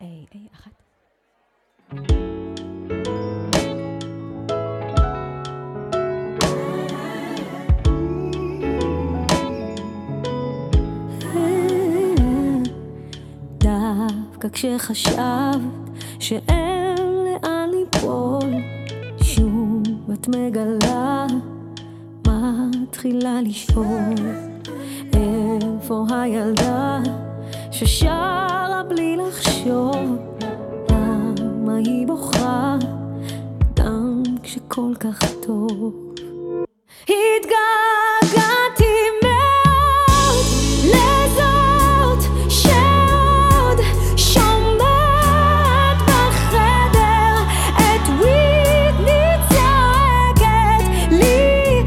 אחת. דווקא כשחשבת שאין לאן ליפול, שוב את מגלה, מתחילה לשאול איפה הילדה ששרה בלי לחשוב, למה היא בוכה גם כשכל כך טוב. התגעגעתי מאוד לזאת שעוד שומעת בחדר את ויטני צועקת לי,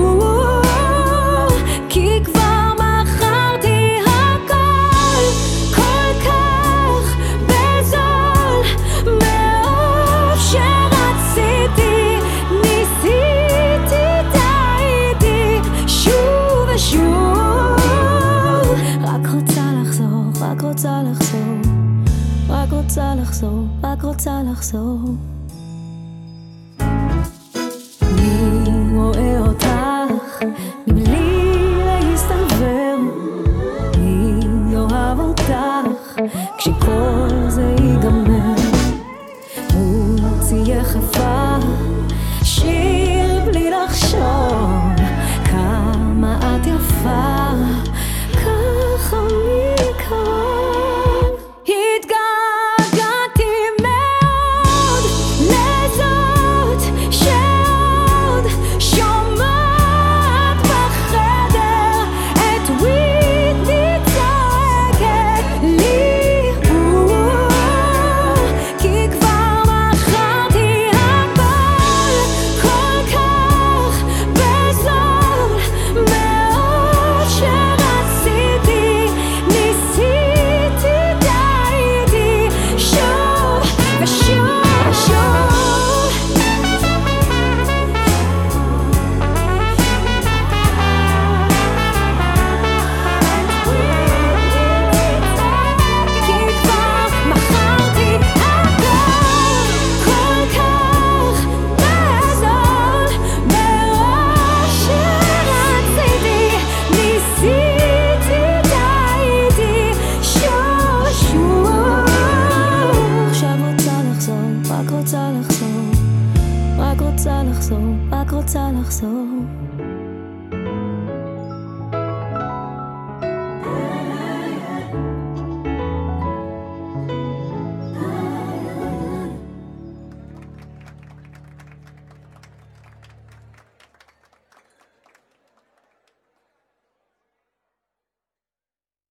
כי כבר מכרתי הכל כל כך בזול, מרוב שרציתי ניסיתי טעיתי שוב ושוב, רק רוצה לחזור, רק רוצה לחזור, רק רוצה לחזור, רק רוצה לחזור.